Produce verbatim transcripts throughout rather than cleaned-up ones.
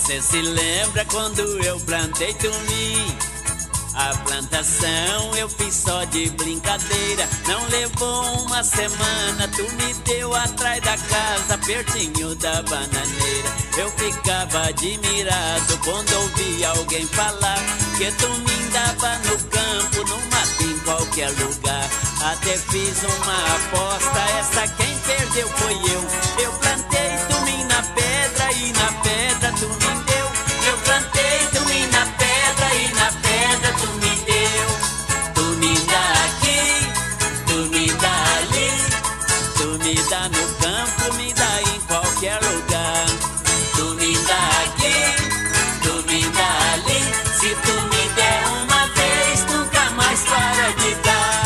Você se lembra quando eu plantei tumim? A plantação eu fiz só de brincadeira. Não levou uma semana, tu me deu atrás da casa, pertinho da bananeira. Eu ficava admirado quando ouvia alguém falar que tumim dava no campo, no mato, em qualquer lugar. Até fiz uma aposta, essa quem perdeu foi eu. Eu plantei tumim na pedra e na pedra tu me deu. Eu plantei tumim na pedra e na pedra tu me deu. Tu me dá aqui, tu me dá ali, tu me dá no campo, me dá em qualquer lugar. Tu me dá aqui, tu me dá ali, se tu me der uma vez, nunca mais para de dar.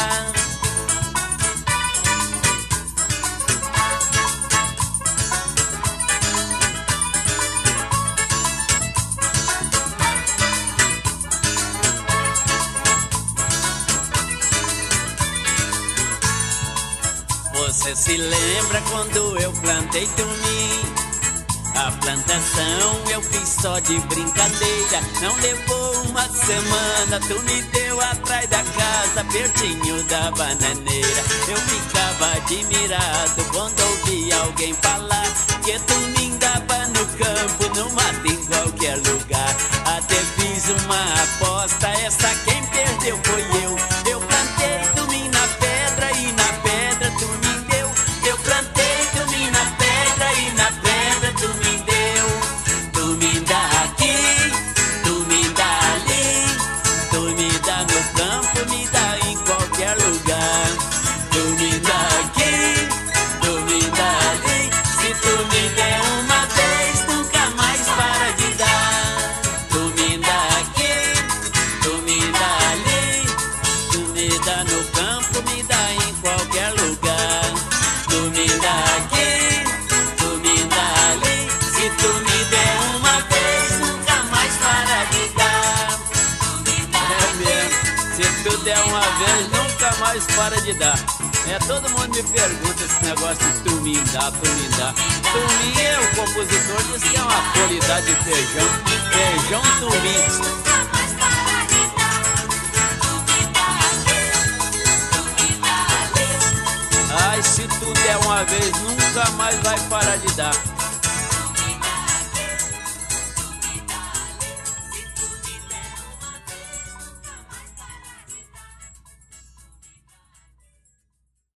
Você se lembra quando eu plantei tumim? A plantação eu fiz só de brincadeira. Não levou uma semana, tu me deu atrás da casa, pertinho da bananeira. Eu ficava admirado quando ouvia alguém falar que tumim dava no campo, no mato, em qualquer lugar. Até fiz uma aposta, essa quem perdeu foi eu. Eu plantei tumim na pedra e na pedra tu me deu. Eu plantei tumim na pedra e na pedra tu me deu. Tu me dá aqui, tu me dá ali, tu me dá no campo, me dá em qualquer lugar. Tu me dá aqui, tu me dá ali, se tu me der uma vez, nunca mais para de dar. Tu me dá aqui, tu me dá ali, tu me dá no campo, me dá em qualquer lugar. Tu me dá aqui, tu me dá ali, se tu me der uma vez, nunca mais para de dar. É mesmo, se tu der uma vez, nunca mais para de dar. É, todo mundo me pergunta esse negócio de tumim dá, tumim dá. Tumim, é, o compositor diz que é uma qualidade de feijão, feijão tumim. Ai, se tu der uma vez, nunca mais vai parar de dar.